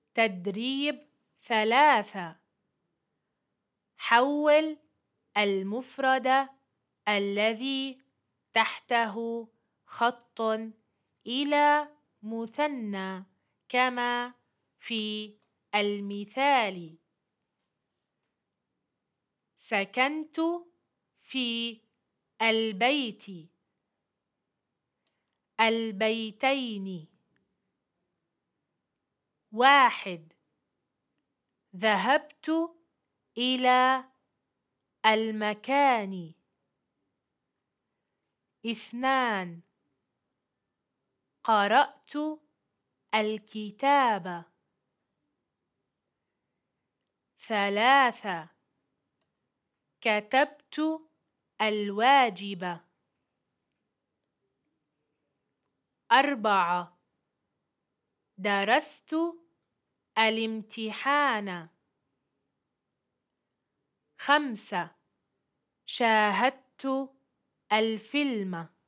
تدريب 3. حول المفرد الذي تحته خط إلى مثنى كما في المثال: سكنت في البيت، البيتين. 1. ذهبت إلى المكان. 2. قرأت الكتاب. 3. كتبت الواجب. 4. درست الامتحان. 5. شاهدت الفيلم.